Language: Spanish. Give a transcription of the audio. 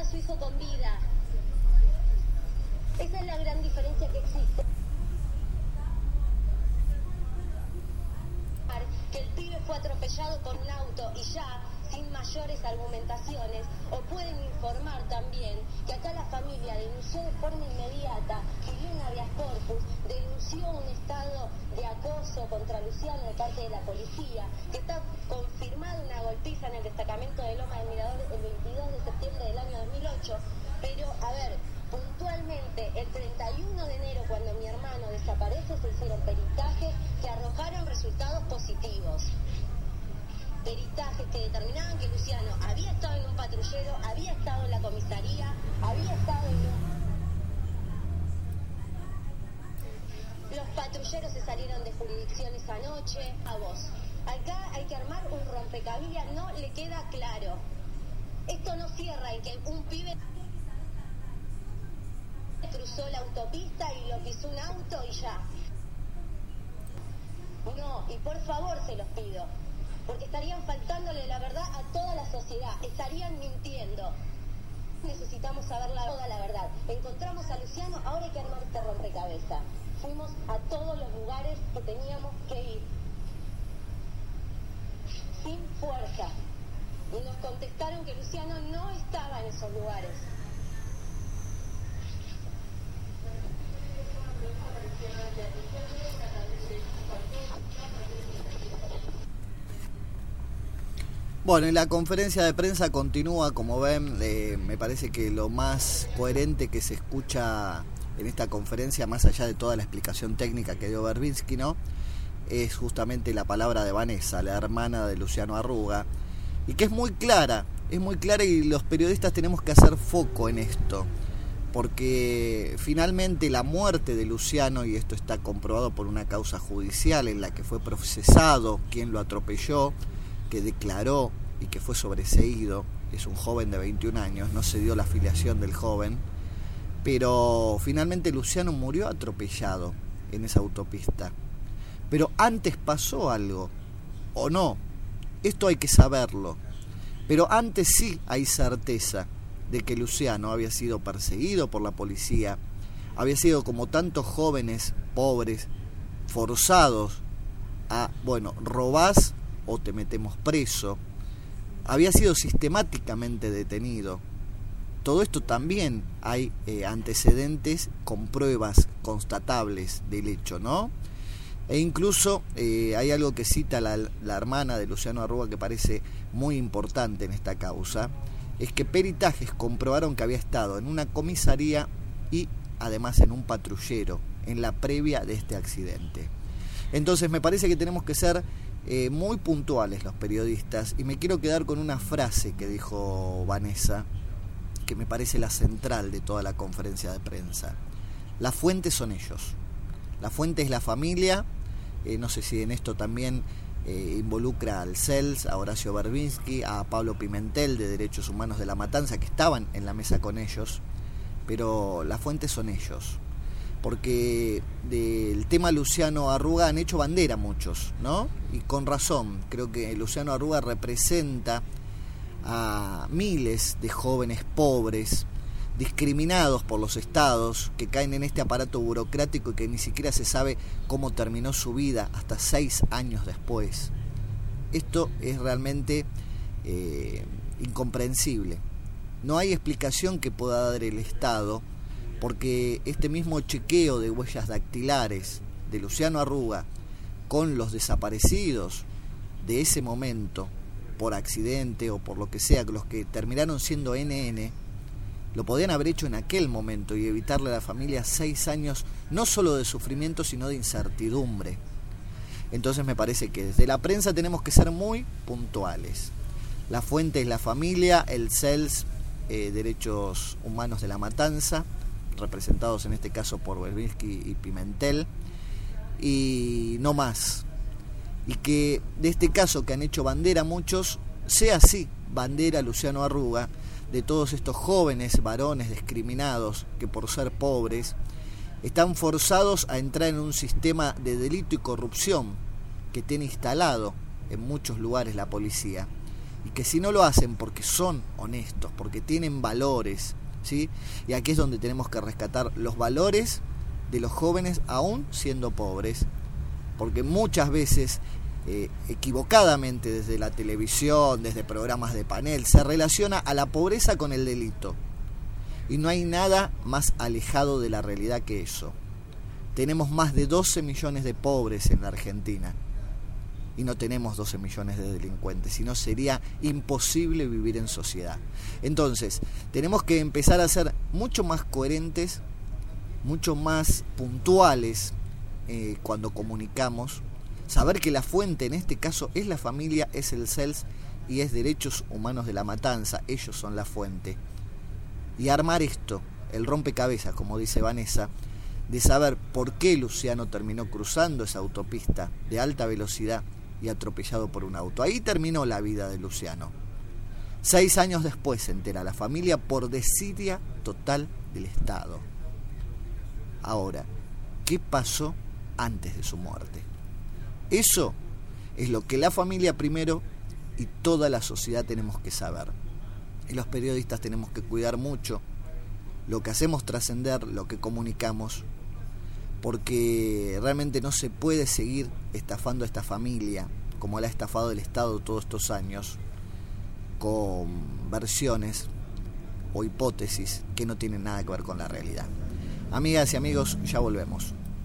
su hijo con vida. Esa es la gran diferencia que existe. Que el pibe fue atropellado con un auto y ya, sin mayores argumentaciones, o pueden informar también que acá la familia denunció de forma inmediata, pidió un habeas corpus, denunció un estado de acoso contra Luciano de parte de la policía, que está confirmada una golpiza en el destacamento de Loma del Mirador el 22 de septiembre del año 2008, pero, a ver, puntualmente, el 31 de enero, cuando mi hermano desaparece, se hicieron peritajes que arrojaron resultados positivos. Peritajes que determinaban que Luciano había estado en un patrullero, había estado en la comisaría, había estado en Los patrulleros se salieron de jurisdicción esa noche. A vos. Acá hay que armar un rompecabezas, no le queda claro. Esto no cierra en que un pibe cruzó la autopista y lo pisó un auto y ya. No, y por favor se los pido, porque estarían faltándole la verdad a toda la sociedad, estarían mintiendo. Necesitamos saber toda la verdad. Encontramos a Luciano, ahora hay que armar este rompecabezas. Fuimos a todos los lugares que teníamos que ir, sin fuerza, y nos contestaron que Luciano no estaba en esos lugares. Bueno, y la conferencia de prensa continúa, como ven, me parece que lo más coherente que se escucha en esta conferencia, más allá de toda la explicación técnica que dio Verbinski, ¿no?, es justamente la palabra de Vanessa, la hermana de Luciano Arruga, y que es muy clara y los periodistas tenemos que hacer foco en esto, porque finalmente la muerte de Luciano, y esto está comprobado por una causa judicial en la que fue procesado quien lo atropelló, que declaró y que fue sobreseído, es un joven de 21 años, no se dio la afiliación del joven, pero finalmente Luciano murió atropellado en esa autopista. Pero antes pasó algo, ¿o no? Esto hay que saberlo. Pero antes sí hay certeza de que Luciano había sido perseguido por la policía, había sido, como tantos jóvenes pobres, forzados a, robás o te metemos preso, había sido sistemáticamente detenido. Todo esto también hay antecedentes con pruebas constatables del hecho, ¿no? E incluso hay algo que cita la hermana de Luciano Arruga que parece muy importante en esta causa, es que peritajes comprobaron que había estado en una comisaría y además en un patrullero en la previa de este accidente. Entonces me parece que tenemos que ser muy puntuales los periodistas, y me quiero quedar con una frase que dijo Vanessa, que me parece la central de toda la conferencia de prensa. La fuente son ellos, la fuente es la familia. No sé si en esto también involucra al CELS, a Horacio Verbinski, a Pablo Pimentel de Derechos Humanos de La Matanza, que estaban en la mesa con ellos, pero la fuente son ellos, porque del tema Luciano Arruga han hecho bandera muchos, ¿no? Y con razón. Creo que Luciano Arruga representa a miles de jóvenes pobres, discriminados por los estados, que caen en este aparato burocrático y que ni siquiera se sabe cómo terminó su vida hasta 6 años después. Esto es realmente incomprensible. No hay explicación que pueda dar el Estado, porque este mismo chequeo de huellas dactilares de Luciano Arruga con los desaparecidos de ese momento, por accidente o por lo que sea, los que terminaron siendo NN, lo podían haber hecho en aquel momento y evitarle a la familia 6 años, no solo de sufrimiento, sino de incertidumbre. Entonces me parece que desde la prensa tenemos que ser muy puntuales. La fuente es la familia, el CELS, Derechos Humanos de La Matanza, representados en este caso por Verbinski y Pimentel, y no más. Y que de este caso que han hecho bandera muchos, sea así, bandera Luciano Arruga, de todos estos jóvenes varones discriminados que por ser pobres están forzados a entrar en un sistema de delito y corrupción que tiene instalado en muchos lugares la policía, y y que si no lo hacen porque son honestos, porque tienen valores, ¿sí? Y aquí es donde tenemos que rescatar los valores de los jóvenes aún siendo pobres, porque muchas veces equivocadamente desde la televisión, desde programas de panel, se relaciona a la pobreza con el delito, y no hay nada más alejado de la realidad que eso. Tenemos más de 12 millones de pobres en la Argentina y no tenemos 12 millones de delincuentes, si no sería imposible vivir en sociedad. Entonces, tenemos que empezar a ser mucho más coherentes, mucho más puntuales cuando comunicamos, saber que la fuente en este caso es la familia, es el CELS y es Derechos Humanos de la Matanza, ellos son la fuente. Y armar esto, el rompecabezas, como dice Vanessa, de saber por qué Luciano terminó cruzando esa autopista de alta velocidad y atropellado por un auto. Ahí terminó la vida de Luciano. 6 años después se entera la familia por desidia total del Estado. Ahora, ¿qué pasó antes de su muerte? Eso es lo que la familia primero y toda la sociedad tenemos que saber. Y los periodistas tenemos que cuidar mucho lo que hacemos trascender, lo que comunicamos, porque realmente no se puede seguir estafando a esta familia como la ha estafado el Estado todos estos años, con versiones o hipótesis que no tienen nada que ver con la realidad. Amigas y amigos, ya volvemos.